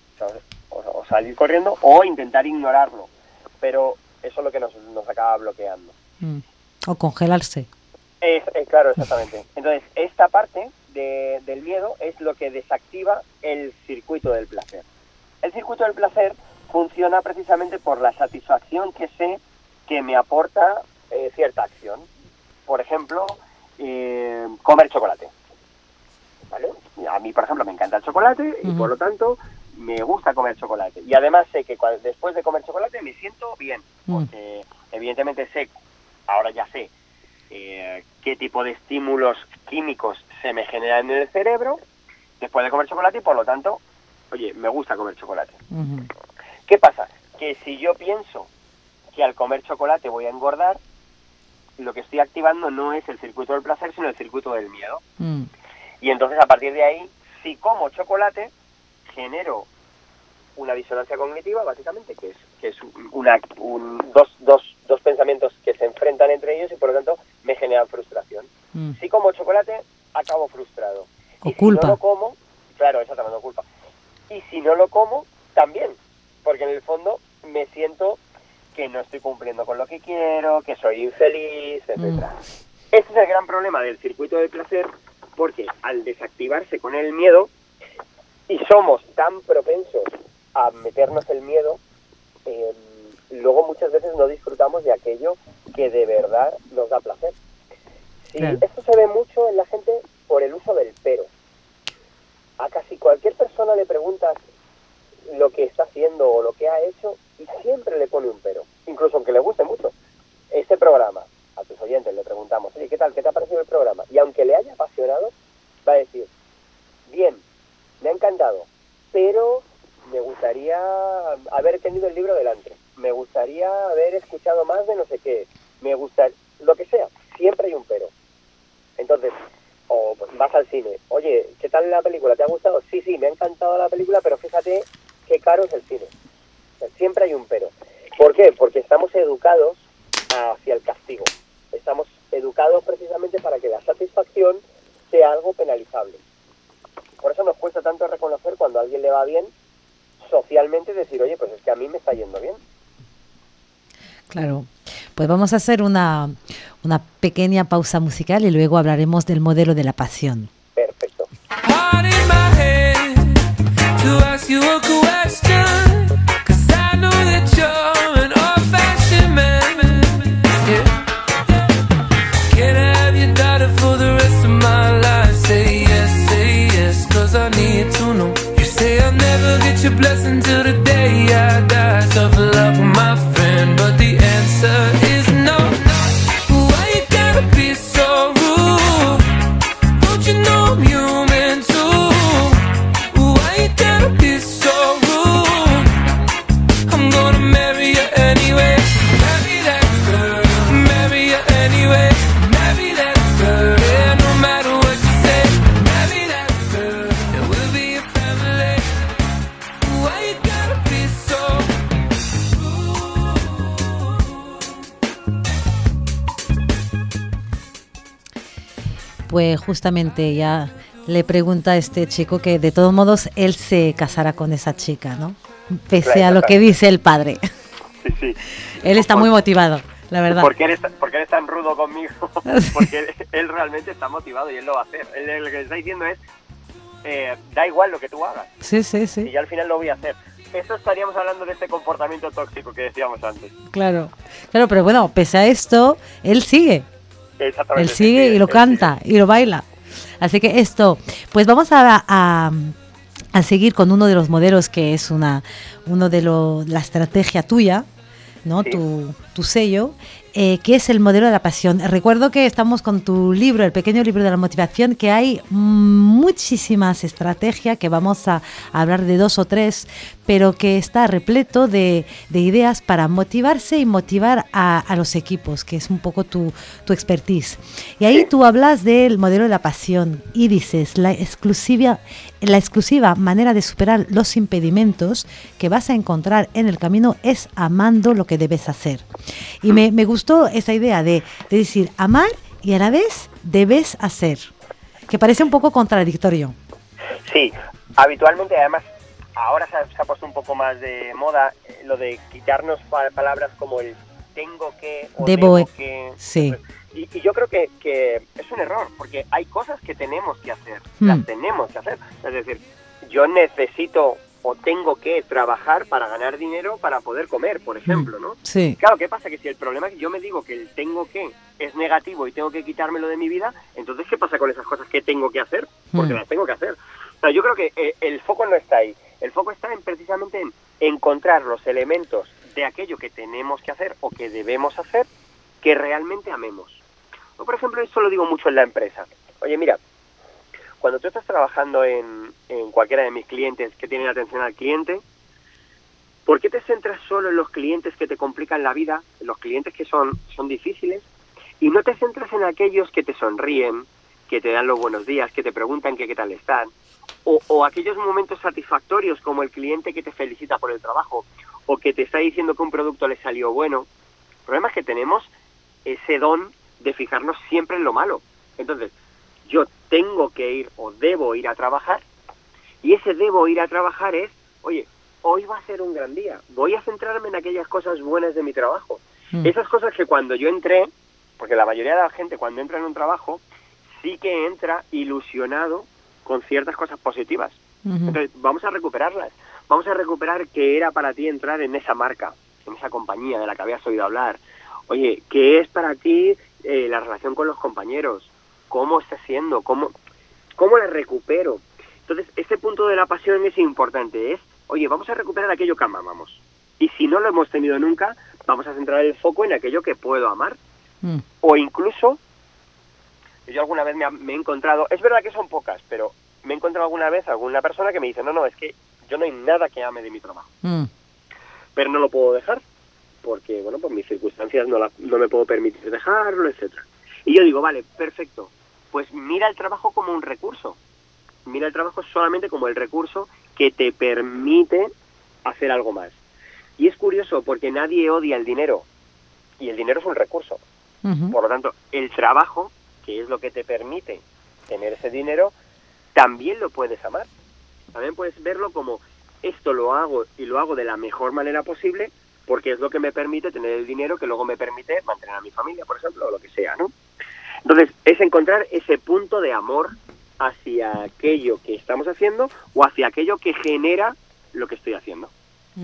o salir corriendo o intentar ignorarlo, pero eso es lo que nos acaba bloqueando. O congelarse. Claro, exactamente. Entonces esta parte del miedo es lo que desactiva el circuito del placer. El circuito del placer funciona precisamente por la satisfacción que sé que me aporta cierta acción. Por ejemplo, comer chocolate. ¿Vale? A mí, por ejemplo, me encanta el chocolate y por lo tanto me gusta comer chocolate. Y además sé que después de comer chocolate me siento bien. Porque evidentemente ahora ya sé qué tipo de estímulos químicos se me generan en el cerebro después de comer chocolate y por lo tanto, oye, me gusta comer chocolate. ¿Qué pasa? Que si yo pienso que al comer chocolate voy a engordar, lo que estoy activando no es el circuito del placer, sino el circuito del miedo. Y entonces a partir de ahí, si como chocolate, genero una disonancia cognitiva, básicamente, que es dos pensamientos que se enfrentan entre ellos y por lo tanto me generan frustración. Si como chocolate, acabo frustrado. O y culpa. Si no lo como, claro, exactamente, o culpa. Y si no lo como, también, porque en el fondo me siento que no estoy cumpliendo con lo que quiero, que soy infeliz, etcétera. Este es el gran problema del circuito del placer, porque al desactivarse con el miedo, y somos tan propensos a meternos el miedo, luego muchas veces no disfrutamos de aquello que de verdad nos da placer. Claro. Esto se ve mucho en la gente por el uso del pero. A casi cualquier persona le preguntas lo que está haciendo o lo que ha hecho y siempre le pone un pero, incluso aunque le guste mucho. Este programa, a tus oyentes le preguntamos, oye, ¿qué tal? ¿Qué te ha parecido el programa? Y aunque le haya apasionado, va a decir, bien, me ha encantado, pero me gustaría haber tenido el libro delante, me gustaría haber escuchado más de no sé qué, me gusta, lo que sea, siempre hay un pero. Entonces, o pues vas al cine, oye, ¿qué tal la película? ¿Te ha gustado? Sí, me ha encantado la película, pero fíjate qué caro es el cine. O sea, siempre hay un pero. ¿Por qué? Porque estamos educados hacia el castigo. Estamos educados precisamente para que la satisfacción sea algo penalizable. Por eso nos cuesta tanto reconocer cuando a alguien le va bien, socialmente decir, oye, pues es que a mí me está yendo bien. Claro, pues vamos a hacer una pequeña pausa musical y luego hablaremos del modelo de la pasión. Perfecto. Your blessing till the day I die. Suffer love with my friend, but the answer is no. Why you gotta be so rude? Don't you know I'm human too? Why you gotta be so rude? I'm gonna marry you anyway. Marry that girl. Marry you anyway. Marry that girl. Yeah, no matter what you say. Marry that girl. And we'll be a family. Why pues justamente ya le pregunta a este chico que de todos modos él se casará con esa chica, ¿no? Pese a lo que dice el padre. Sí, sí. Él está muy motivado, la verdad. ¿Por qué eres tan rudo conmigo? Porque él realmente está motivado y él lo va a hacer. Él lo que está diciendo es, da igual lo que tú hagas. Sí, sí, sí. Y yo al final lo voy a hacer. Eso estaríamos hablando de este comportamiento tóxico que decíamos antes. Claro, pero bueno, pese a esto, él sigue. Exactamente. Él sigue y lo canta y lo baila. Así que esto, pues vamos a seguir con uno de los modelos que es la estrategia tuya, ¿no? Sí. Tu sello, que es el modelo de la pasión. Recuerdo que estamos con tu libro, el pequeño libro de la motivación, que hay muchísimas estrategias, que vamos a hablar de 2 o 3, pero que está repleto de ideas para motivarse y motivar a los equipos, que es un poco tu expertise. Y ahí tú hablas del modelo de la pasión y dices, la exclusiva manera de superar los impedimentos que vas a encontrar en el camino es amando lo que debes hacer. Y me gustó esa idea de decir amar y a la vez debes hacer, que parece un poco contradictorio. Sí, habitualmente, además, ahora se ha puesto un poco más de moda lo de quitarnos palabras como el tengo que o debo que. Sí. Y yo creo que es un error, porque hay cosas que tenemos que hacer, las tenemos que hacer. Es decir, yo necesito o tengo que trabajar para ganar dinero para poder comer, por ejemplo, ¿no? Sí. Claro, ¿qué pasa? Que si el problema es que yo me digo que el tengo que es negativo y tengo que quitármelo de mi vida, entonces ¿qué pasa con esas cosas que tengo que hacer? Porque las tengo que hacer. O sea, yo creo que el foco no está ahí. El foco está precisamente en encontrar los elementos de aquello que tenemos que hacer o que debemos hacer que realmente amemos. Yo, por ejemplo, esto lo digo mucho en la empresa. Oye, mira, cuando tú estás trabajando en cualquiera de mis clientes que tienen atención al cliente, ¿por qué te centras solo en los clientes que te complican la vida, en los clientes que son difíciles, y no te centras en aquellos que te sonríen, que te dan los buenos días, que te preguntan qué tal están, o aquellos momentos satisfactorios como el cliente que te felicita por el trabajo o que te está diciendo que un producto le salió bueno? El problema es que tenemos ese don de fijarnos siempre en lo malo. Entonces, yo tengo que ir o debo ir a trabajar, y ese debo ir a trabajar es, oye, hoy va a ser un gran día, voy a centrarme en aquellas cosas buenas de mi trabajo. Esas cosas que cuando yo entré, porque la mayoría de la gente cuando entra en un trabajo sí que entra ilusionado con ciertas cosas positivas. Entonces, vamos a recuperarlas. Vamos a recuperar qué era para ti entrar en esa marca, en esa compañía de la que habías oído hablar. Oye, ¿qué es para ti la relación con los compañeros? ¿Cómo está siendo? ¿Cómo la recupero? Entonces, ese punto de la pasión es importante. Es, oye, vamos a recuperar aquello que amamos. Y si no lo hemos tenido nunca, vamos a centrar el foco en aquello que puedo amar. O incluso, yo alguna vez me he encontrado, es verdad que son pocas, pero me he encontrado alguna vez alguna persona que me dice, no, es que yo no hay nada que ame de mi trabajo. Pero no lo puedo dejar, porque, bueno, por mis circunstancias no me puedo permitir dejarlo, etcétera. Y yo digo, vale, perfecto, pues mira el trabajo como un recurso. Mira el trabajo solamente como el recurso que te permite hacer algo más. Y es curioso porque nadie odia el dinero, y el dinero es un recurso. Por lo tanto, el trabajo, que es lo que te permite tener ese dinero, también lo puedes amar. También puedes verlo como, esto lo hago y lo hago de la mejor manera posible, porque es lo que me permite tener el dinero que luego me permite mantener a mi familia, por ejemplo, o lo que sea, ¿no? Entonces, es encontrar ese punto de amor hacia aquello que estamos haciendo o hacia aquello que genera lo que estoy haciendo.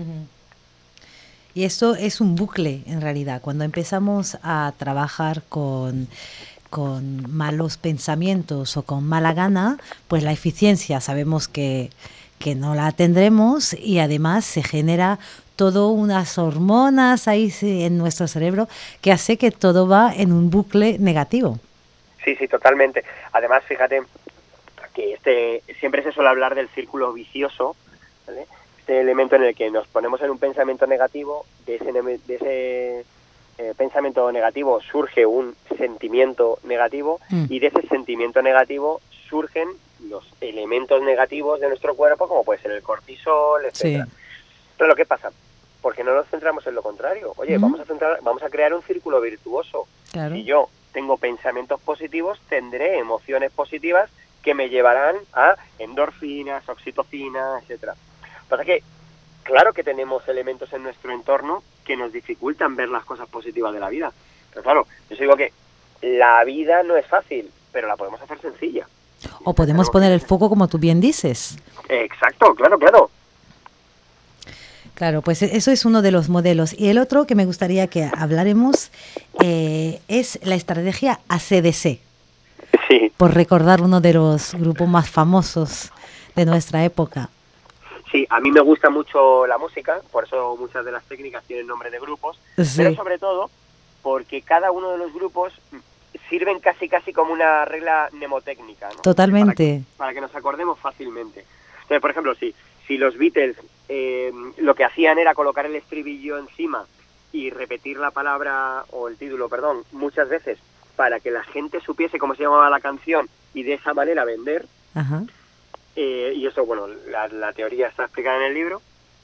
Y esto es un bucle, en realidad. Cuando empezamos a trabajar con malos pensamientos o con mala gana, pues la eficiencia sabemos que no la tendremos, y además se genera todo unas hormonas ahí en nuestro cerebro que hace que todo va en un bucle negativo. Sí, totalmente. Además, fíjate que siempre se suele hablar del círculo vicioso, ¿vale? Este elemento en el que nos ponemos en un pensamiento negativo, de ese pensamiento negativo surge un sentimiento negativo, y de ese sentimiento negativo surgen los elementos negativos de nuestro cuerpo, como puede ser el cortisol, etcétera. Sí. Pero ¿qué pasa? Porque no nos centramos en lo contrario. Oye, vamos a crear un círculo virtuoso. Claro. Si yo tengo pensamientos positivos, tendré emociones positivas que me llevarán a endorfinas, oxitocina, etcétera. Pasa que, claro que tenemos elementos en nuestro entorno que nos dificultan ver las cosas positivas de la vida. Pero claro, yo digo que la vida no es fácil, pero la podemos hacer sencilla. O podemos poner el foco, como tú bien dices. Exacto, claro, claro. Claro, pues eso es uno de los modelos. Y el otro que me gustaría que habláramos es la estrategia ACDC. Sí. Por recordar uno de los grupos más famosos de nuestra época. Sí, a mí me gusta mucho la música, por eso muchas de las técnicas tienen nombre de grupos, Sí. pero sobre todo porque cada uno de los grupos sirven casi como una regla mnemotécnica, ¿no? Totalmente. Para que nos acordemos fácilmente. Entonces, por ejemplo, si los Beatles lo que hacían era colocar el estribillo encima y repetir la palabra, o el título, perdón, muchas veces para que la gente supiese cómo se llamaba la canción y de esa manera vender, Ajá. y eso, bueno, la teoría está explicada en el libro.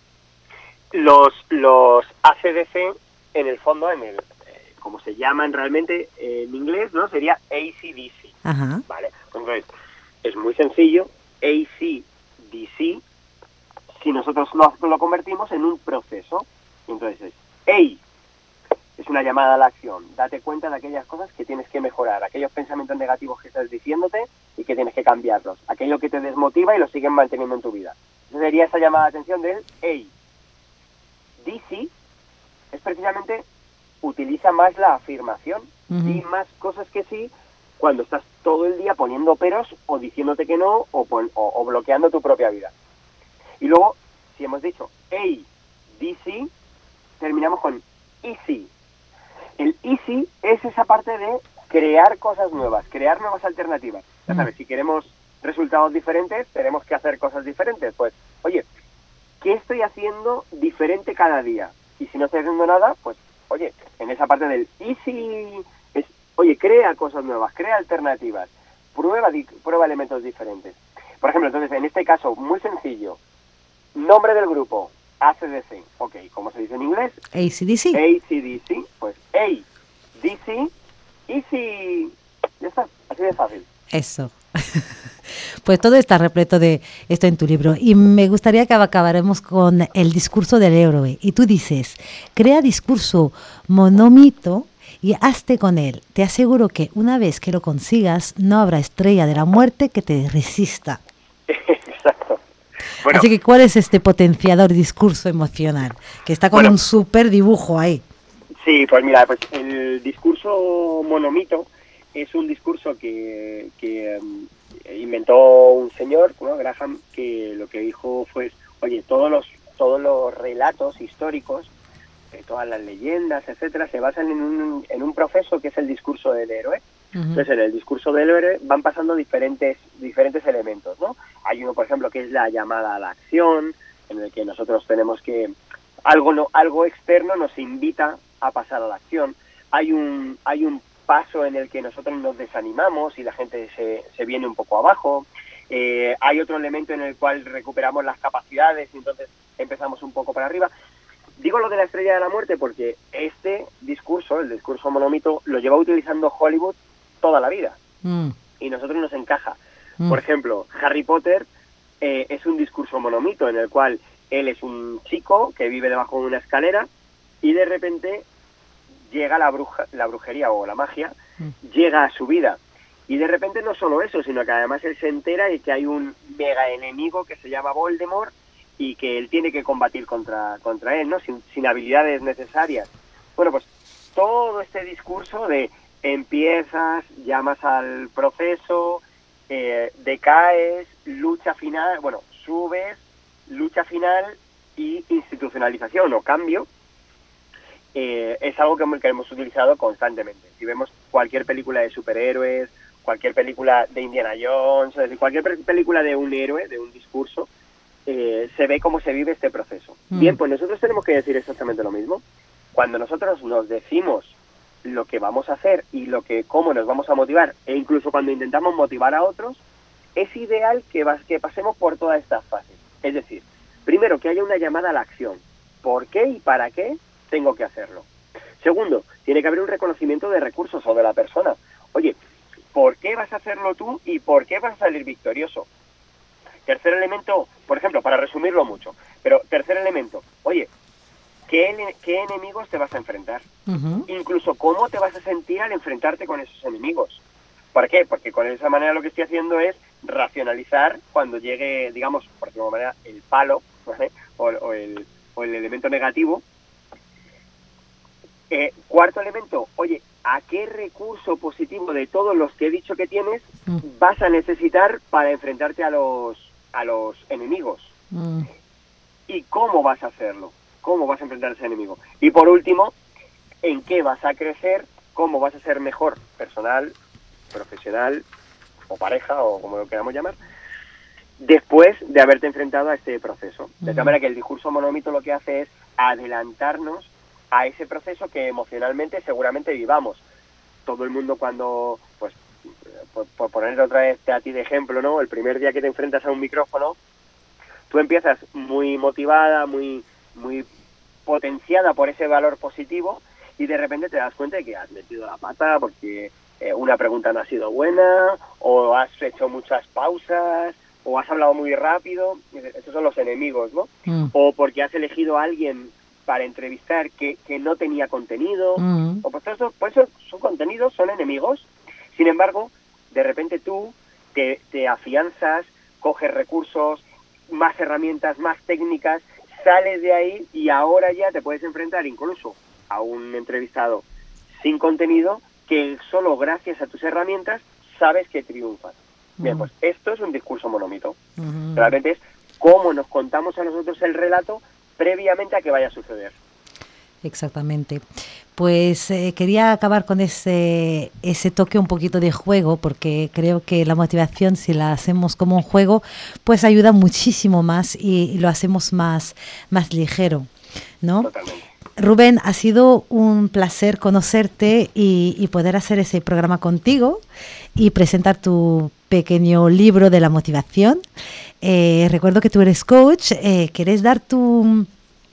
Los ACDC, en el fondo, como se llaman realmente en inglés, ¿no? Sería AC/DC. Ajá. Vale, entonces es muy sencillo. AC/DC, si nosotros lo convertimos en un proceso, entonces es una llamada a la acción. Date cuenta de aquellas cosas que tienes que mejorar, aquellos pensamientos negativos que estás diciéndote y que tienes que cambiarlos, aquello que te desmotiva y lo siguen manteniendo en tu vida. Entonces sería esa llamada de atención del A. DC es precisamente, utiliza más la afirmación y más cosas que sí cuando estás todo el día poniendo peros o diciéndote que no o bloqueando tu propia vida. Y luego, si hemos dicho ADC, terminamos con easy. El easy es esa parte de crear cosas nuevas, crear nuevas alternativas. Ya sabes, si queremos resultados diferentes, tenemos que hacer cosas diferentes. Pues, oye, ¿qué estoy haciendo diferente cada día? Y si no estoy haciendo nada, pues, oye, en esa parte del easy es, oye, crea cosas nuevas, crea alternativas, prueba elementos diferentes. Por ejemplo, entonces, en este caso, muy sencillo, nombre del grupo, ACDC. Ok, ¿cómo se dice en inglés? AC/DC. ACDC, pues ADC, easy. Ya está, así de fácil. Eso. Pues todo está repleto de esto en tu libro. Y me gustaría que acabáramos con el discurso del héroe. Y tú dices, crea discurso monomito y hazte con él. Te aseguro que una vez que lo consigas, no habrá estrella de la muerte que te resista. Exacto. Bueno, así que, ¿cuál es este potenciador discurso emocional? Que está con un súper dibujo ahí. Sí, pues mira, pues el discurso monomito es un discurso que inventó un señor, ¿no? Graham, que lo que dijo fue, oye, todos los relatos históricos, todas las leyendas, etcétera, se basan en un proceso que es el discurso del héroe. Entonces, en el discurso del héroe van pasando diferentes elementos, ¿no? Hay uno, por ejemplo, que es la llamada a la acción, en el que nosotros tenemos que algo externo nos invita a pasar a la acción. Hay un paso en el que nosotros nos desanimamos y la gente se viene un poco abajo. Hay otro elemento en el cual recuperamos las capacidades y entonces empezamos un poco para arriba. Digo lo de la estrella de la muerte porque este discurso, el discurso monomito, lo lleva utilizando Hollywood toda la vida. Y nosotros nos encaja. Por ejemplo, Harry Potter es un discurso monomito en el cual él es un chico que vive debajo de una escalera y de repente llega la brujería o la magia, llega a su vida. Y de repente no solo eso, sino que además él se entera de que hay un mega enemigo que se llama Voldemort y que él tiene que combatir contra él, ¿no? Sin habilidades necesarias. Bueno, pues todo este discurso de empiezas, llamas al proceso, decaes, lucha final, bueno, subes, lucha final y institucionalización o cambio, es algo que hemos utilizado constantemente. Si vemos cualquier película de superhéroes, cualquier película de Indiana Jones, es decir, cualquier película de un héroe, de un discurso, se ve cómo se vive este proceso. Bien, pues nosotros tenemos que decir exactamente lo mismo. Cuando nosotros nos decimos lo que vamos a hacer y cómo nos vamos a motivar, e incluso cuando intentamos motivar a otros, es ideal que pasemos por todas estas fases. Es decir, primero, que haya una llamada a la acción. ¿Por qué y para qué tengo que hacerlo? Segundo, tiene que haber un reconocimiento de recursos o de la persona. oye, ¿por qué vas a hacerlo tú y por qué vas a salir victorioso? Tercer elemento, por ejemplo, para resumirlo mucho, pero tercer elemento, oye, ¿qué enemigos te vas a enfrentar? Ujú. Incluso cómo te vas a sentir al enfrentarte con esos enemigos. ¿Por qué? Porque con esa manera lo que estoy haciendo es racionalizar cuando llegue, digamos, por decirlo de alguna manera, el palo, ¿vale? o el elemento negativo. Cuarto elemento, oye, ¿a qué recurso positivo de todos los que he dicho que tienes vas a necesitar para enfrentarte a los enemigos? ¿Y cómo vas a hacerlo? ¿Cómo vas a enfrentar a ese enemigo? Y por último, ¿en qué vas a crecer? ¿Cómo vas a ser mejor personal, profesional o pareja o como lo queramos llamar, después de haberte enfrentado a este proceso? De tal manera que el discurso monomito lo que hace es adelantarnos a ese proceso que emocionalmente seguramente vivamos. Todo el mundo cuando, pues, por poner otra vez a ti de ejemplo, ¿no? El primer día que te enfrentas a un micrófono, tú empiezas muy motivada, muy potenciada por ese valor positivo y de repente te das cuenta de que has metido la pata porque una pregunta no ha sido buena o has hecho muchas pausas o has hablado muy rápido. Esos son los enemigos, ¿no? O porque has elegido a alguien para entrevistar que no tenía contenido, o pues eso son contenidos, son enemigos. Sin embargo, de repente tú te afianzas, coges recursos, más herramientas, más técnicas, sales de ahí y ahora ya te puedes enfrentar incluso a un entrevistado sin contenido que solo gracias a tus herramientas sabes que triunfas. Bien, pues esto es un discurso monomito. Realmente es cómo nos contamos a nosotros el relato previamente a que vaya a suceder. Exactamente. Pues quería acabar con ese toque un poquito de juego, porque creo que la motivación, si la hacemos como un juego, pues ayuda muchísimo más y lo hacemos más ligero, ¿no? Totalmente. Rubén, ha sido un placer conocerte y poder hacer ese programa contigo y presentar tu pequeño libro de la motivación. Recuerdo que tú eres coach. ¿Quieres dar tu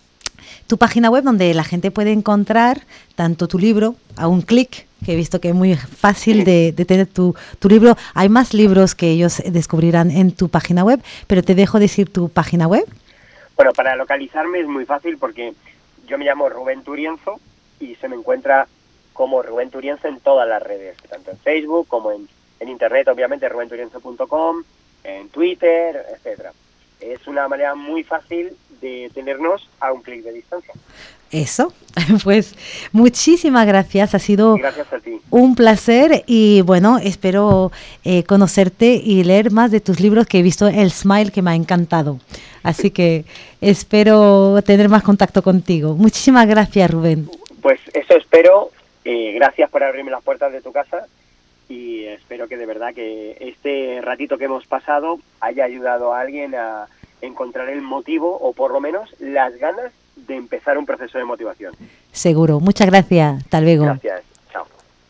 página web donde la gente puede encontrar tanto tu libro a un clic, que he visto que es muy fácil de tener tu libro? Hay más libros que ellos descubrirán en tu página web, pero te dejo decir tu página web. Bueno, para localizarme es muy fácil porque yo me llamo Rubén Turienzo y se me encuentra como Rubén Turienzo en todas las redes, tanto en Facebook como en internet, obviamente, rubenturienzo.com, en Twitter, etcétera. Es una manera muy fácil de tenernos a un clic de distancia. Eso, pues muchísimas gracias, ha sido Gracias a ti. Un placer y bueno, espero conocerte y leer más de tus libros, que he visto el Smile, que me ha encantado. Así que espero tener más contacto contigo. Muchísimas gracias, Rubén. Pues eso espero. Gracias por abrirme las puertas de tu casa y espero que de verdad que este ratito que hemos pasado haya ayudado a alguien a encontrar el motivo o por lo menos las ganas de empezar un proceso de motivación. Seguro. Muchas gracias. Hasta luego. Gracias. Chao.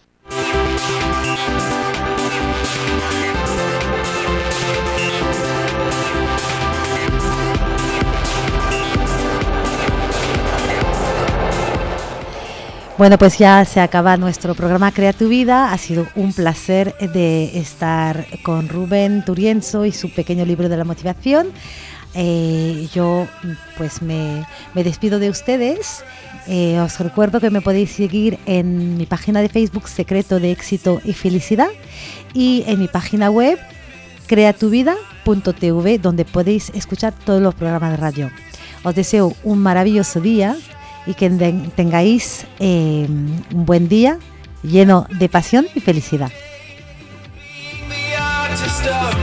Bueno, pues ya se acaba nuestro programa Crea tu Vida. Ha sido un placer de estar con Rubén Turienzo y su pequeño libro de la motivación. Yo pues me despido de ustedes. Os recuerdo que me podéis seguir en mi página de Facebook Secreto de Éxito y Felicidad y en mi página web creatuvida.tv, donde podéis escuchar todos los programas de radio. Os deseo un maravilloso día y que tengáis un buen día lleno de pasión y felicidad.